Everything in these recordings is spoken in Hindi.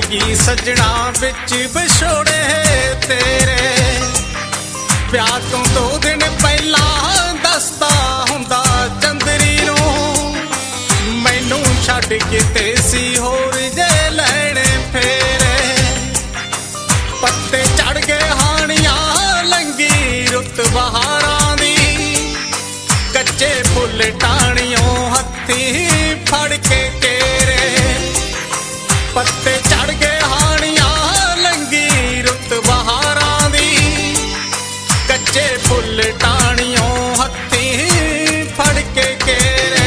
लगी सजना बिच विछोड़े तेरे प्यार तो 2 दिन पहला दसदा हुंदा चंदरी नूं मैनू छड्ड के तेसी होर जे लैणे फेरे पत्ते चढ़ गए हानियां लंगी रुत बहारां दी कच्चे फुल टाणियों हत्थी फड़ के केरे पत्ते चढ़ गए हानियां लंगी रुत बहारां दी कच्चे फुल टाणियों हत्थी फड़ के केरे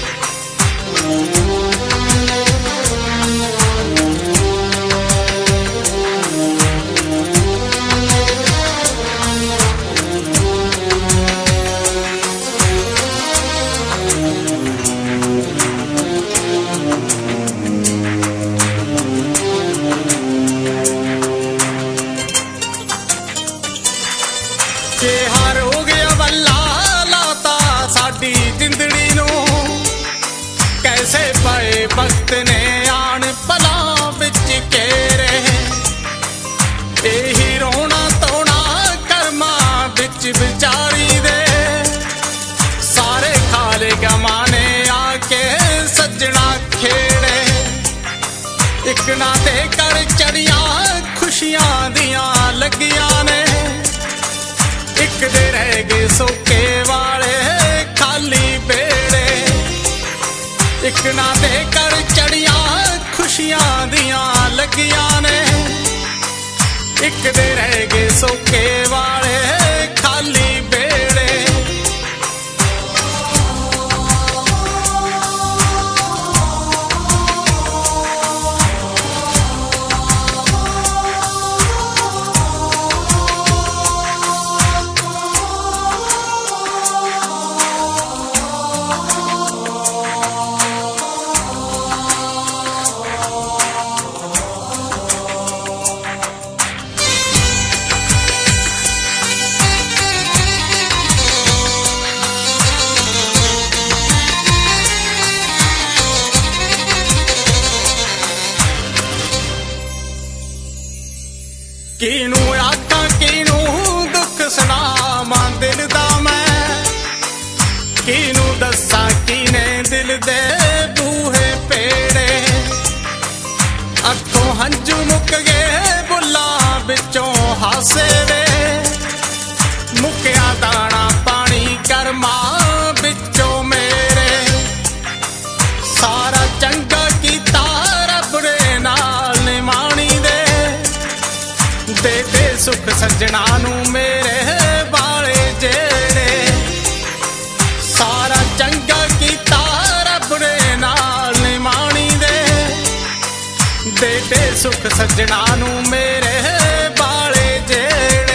के हार हो गया वल्ला लाता साडी जिंदड़ी नूं कैसे पाए वक्त ने आन भला बिच केरे यही रोना धोना कर्मा बिच विचारी दे सारे खाले गमाने आके सजना खेड़े एक ना दे कर चढ़िया खुशियां दियां लगियां ने एक दे रह गए सोके वाले खाली बेड़े एक ना दे कर चढ़िया खुशियां दियां लगियां ने एक दे रह गए सोके वाले खाली बेड़े किनू आखा किनू दुख सुनावां दिल दा मैं किनू दस्सां किने दिल दे बूहे पेड़े अखों हंजू मुक गए बुल्लां बिचों हासे वे मुकिया दाना पानी कर्मा बिचों मेरे सारा चंगा कीता रब दे नाल निमाणी दे दे सुख सजना नू मेरे वाले जेड़े सारा चंगा कीता रब दे नाल निमाणी दे सुख सजना नू मेरे वाले जेड़े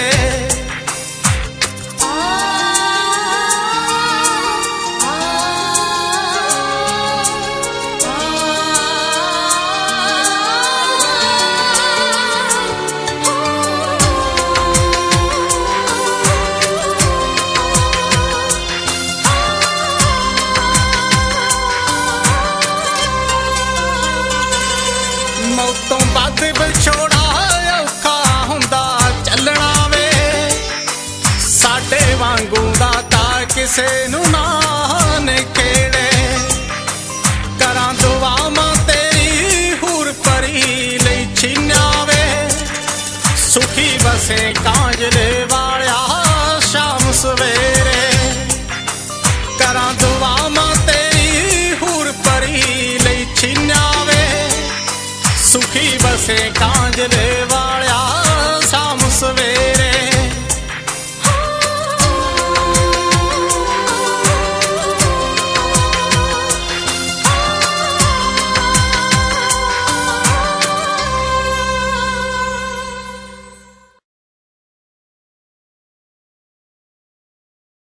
मौतों बाद विछोड़ा औखा हुंदा चलना वे साडे वांगू दाता किसे नू ना ने खेड़े करां दुआवां तेरी हूर परी लई छीन्या वे सुखी बसे कांजले वालिया शाम सवेरे करां दुआवां तेरी हूर परी लई छीन्या वे सुखी बसे कांजले वाले